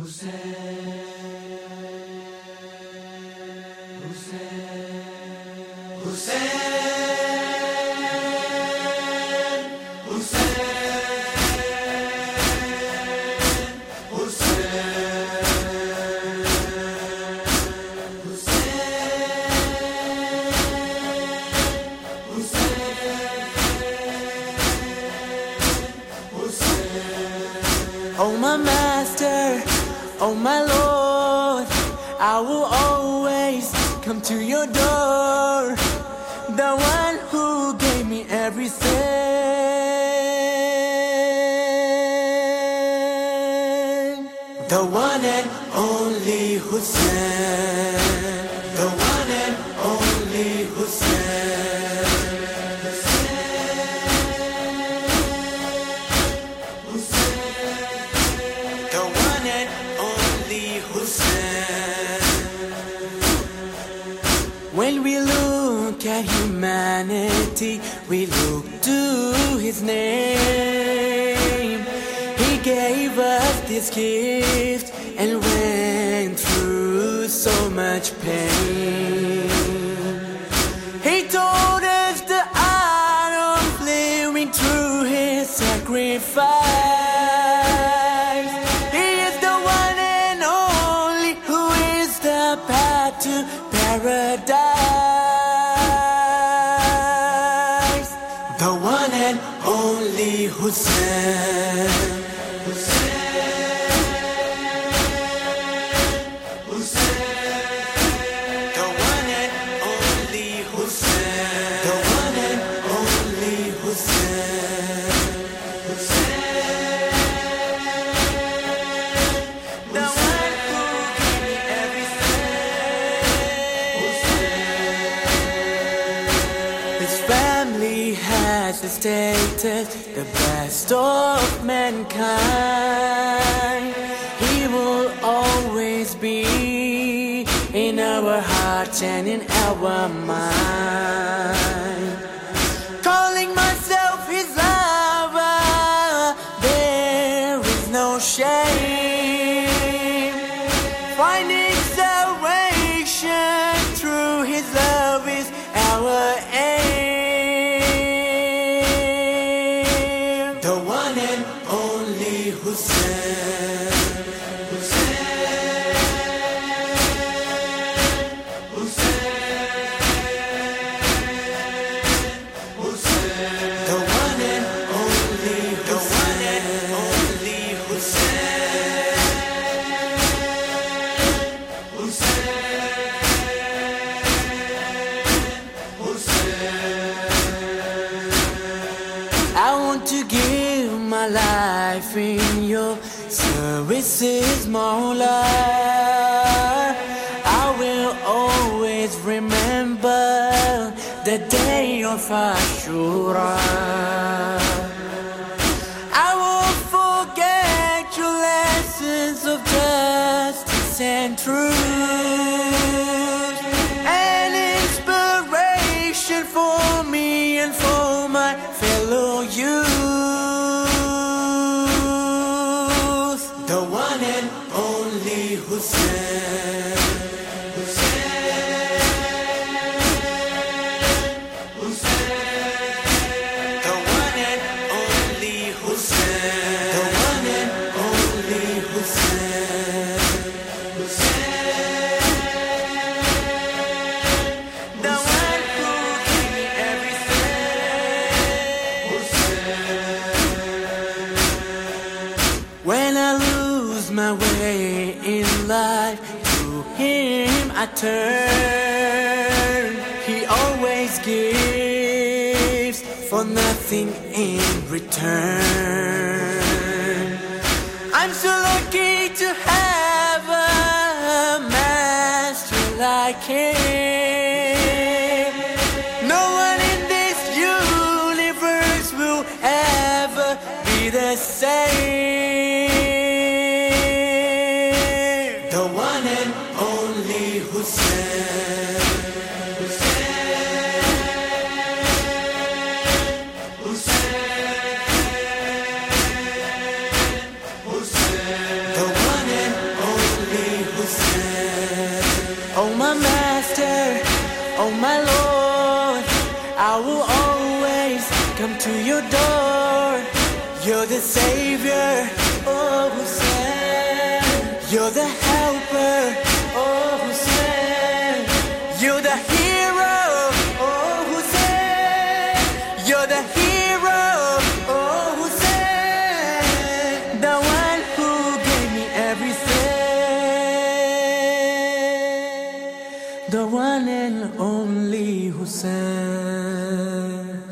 Oh my master, oh my Lord, I will always come to your door. The one who gave me everything. The one and only Hussein. The one and only Hussein. When we look at humanity, we look to His name. He gave us this gift and went through so much pain. He taught us the art of living through His sacrifice. He is the one and only who is the path to paradise. The one and only Hussein. The one and only Hussein. The one and only Hussein. The one who gave me everything. His family has the status, the best of mankind. He will always be in our hearts and in our mind. Calling myself His lover, there is no shame. Finding salvation through His love is our aim. The one and only Hussein. I want to give my life in your services, Mawla. I will always remember the day of Ashura. I won't forget your lessons of justice and truth, and inspiration for me and for my fellow youth. The one and only Hussein. The one and only Hussein. The one and only Hussein. The one who gave me everything. When I lose my way in life, to Him I turn. He always gives for nothing in return. I'm so lucky to have a master like Him. No one in this universe will ever be the same. The one and only Hussein. The one and to your door. You're the savior, oh Hussein. You're the helper, oh Hussein. You're the hero, oh Hussein. You're the hero, oh Hussein. The one who gave me everything. The one and only Hussein.